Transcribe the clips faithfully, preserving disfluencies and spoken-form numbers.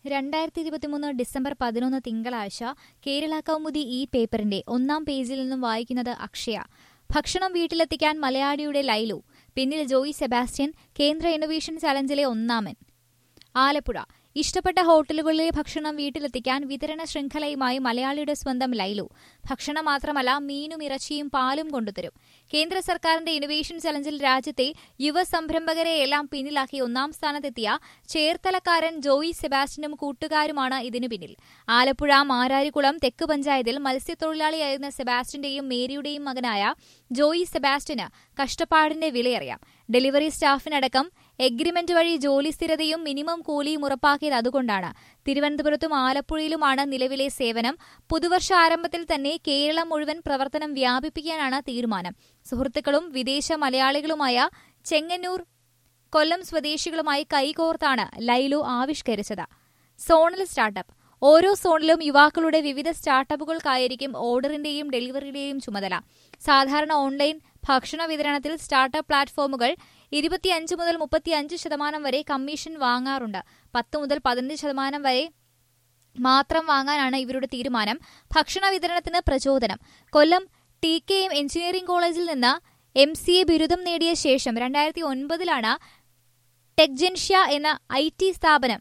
രണ്ടായിരത്തി ഇരുപത്തിമൂന്ന് ഡിസംബർ പതിനൊന്ന് തിങ്കളാഴ്ച കേരള കൗമുദി ഈ പേപ്പറിന്റെ ഒന്നാം പേജിൽ നിന്നും വായിക്കുന്നത് അക്ഷയ. ഭക്ഷണം വീട്ടിലെത്തിക്കാൻ മലയാളിയുടെ ലൈലു, പിന്നിൽ ജോയി സെബാസ്റ്റ്യൻ, കേന്ദ്ര ഇന്നൊവേഷൻ ചലഞ്ചിലെ ഒന്നാമൻ. ആലപ്പുഴ. ഇഷ്ടപ്പെട്ട ഹോട്ടലുകളിലെ ഭക്ഷണം വീട്ടിലെത്തിക്കാൻ വിതരണ ശൃംഖലയുമായി മലയാളിയുടെ സ്വന്തം ലൈലു. ഭക്ഷണം മാത്രമല്ല, മീനും ഇറച്ചിയും പാലും കൊണ്ടുതരും. കേന്ദ്ര സർക്കാരിന്റെ ഇന്നൊവേഷൻ ചലഞ്ചിൽ രാജ്യത്തെ യുവ സംരംഭകരെയെല്ലാം പിന്നിലാക്കി ഒന്നാം സ്ഥാനത്തെത്തിയ ചേർത്തലക്കാരൻ ജോയി സെബാസ്റ്റ്യനും കൂട്ടുകാരുമാണ് ഇതിനു പിന്നിൽ. ആലപ്പുഴ മാരാരിക്കുളം തെക്ക് പഞ്ചായത്തിൽ മത്സ്യത്തൊഴിലാളിയായിരുന്ന സെബാസ്റ്റ്യന്റെയും മേരിയുടെയും മകനായ ജോയി സെബാസ്റ്റ്യന് കഷ്ടപ്പാടിന്റെ വിലയറിയാം. ഡെലിവറി സ്റ്റാഫിനടക്കം എഗ്രിമെന്റ് വഴി ജോലി സ്ഥിരതയും മിനിമം കൂലിയും ഉറപ്പാക്കിയത് അതുകൊണ്ടാണ്. തിരുവനന്തപുരത്തും ആലപ്പുഴയിലുമാണ് നിലവിലെ സേവനം. പുതുവർഷ ആരംഭത്തിൽ തന്നെ കേരളം മുഴുവൻ പ്രവർത്തനം വ്യാപിപ്പിക്കാനാണ് തീരുമാനം. സുഹൃത്തുക്കളും വിദേശ മലയാളികളുമായ ചെങ്ങന്നൂർ, കൊല്ലം സ്വദേശികളുമായി കൈകോർത്താണ് ലൈലു ആവിഷ്കരിച്ചത്. Zonal startup. ഓരോ സോണിലും യുവാക്കളുടെ വിവിധ സ്റ്റാർട്ടപ്പുകൾക്കായിരിക്കും ഓർഡറിന്റെയും ഡെലിവറിയുടെയും ചുമതല. സാധാരണ ഓൺലൈൻ ഭക്ഷണ വിതരണത്തിൽ സ്റ്റാർട്ടപ്പ് പ്ലാറ്റ്ഫോമുകൾ ഇരുപത്തിയഞ്ച് മുതൽ മുപ്പത്തിയഞ്ച് ശതമാനം വരെ കമ്മീഷൻ വാങ്ങാറുണ്ട്. പത്ത് മുതൽ പതിനഞ്ച് ശതമാനം വരെ മാത്രം വാങ്ങാനാണ് ഇവരുടെ തീരുമാനം. ഭക്ഷണ വിതരണത്തിന് പ്രചോദനം. Kollam T K M engineering കോളേജിൽ നിന്ന് എം സി എ ബിരുദം നേടിയ ശേഷം രണ്ടായിരത്തി ഒൻപതിലാണ് ടെക്ജൻഷ്യ എന്ന ഐ ടി സ്ഥാപനം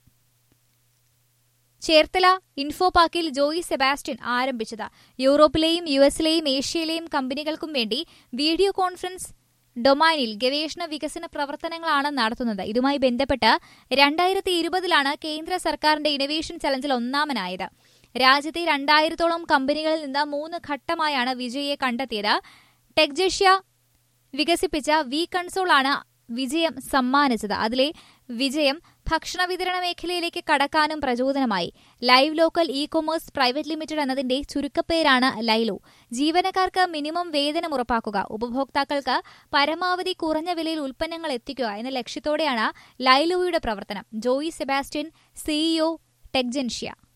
ചേർത്തല ഇൻഫോപാക്കിൽ ജോയി സെബാസ്റ്റ്യൻ ആരംഭിച്ചത്. യൂറോപ്പിലെയും യു എസിലെയും ഏഷ്യയിലെയും കമ്പനികൾക്കും വേണ്ടി വീഡിയോ കോൺഫറൻസ് ഡൊമൈനിൽ ഗവേഷണ വികസന പ്രവർത്തനങ്ങളാണ് നടത്തുന്നത്. ഇതുമായി ബന്ധപ്പെട്ട് രണ്ടായിരത്തി ഇരുപതിലാണ് കേന്ദ്ര സർക്കാരിന്റെ ഇന്നൊവേഷൻ ചലഞ്ചിൽ ഒന്നാമനായത്. രാജ്യത്തെ രണ്ടായിരത്തോളം കമ്പനികളിൽ നിന്ന് മൂന്ന് ഘട്ടമായാണ് വിജയിയെ കണ്ടെത്തിയത്. ടെക്ജൻഷ്യ വികസിപ്പിച്ച വി കൺസോൾ ആണ് വിജയം സമ്മാനിച്ചത്. അതിലെ വിജയം ഭക്ഷണ വിതരണ മേഖലയിലേക്ക് കടക്കാനും പ്രചോദനമായി. Live local E commerce private limited എന്നതിന്റെ ചുരുക്കപ്പേരാണ് ലൈലു. ജീവനക്കാർക്ക് മിനിമം വേതനം ഉറപ്പാക്കുക, ഉപഭോക്താക്കൾക്ക് പരമാവധി കുറഞ്ഞ വിലയിൽ ഉൽപ്പന്നങ്ങൾ എത്തിക്കുക എന്ന ലക്ഷ്യത്തോടെയാണ് ലൈലുയുടെ പ്രവർത്തനം. ജോയി സെബാസ്റ്റ്യൻ, സിഇഒ, ടെക്ജൻഷ്യ.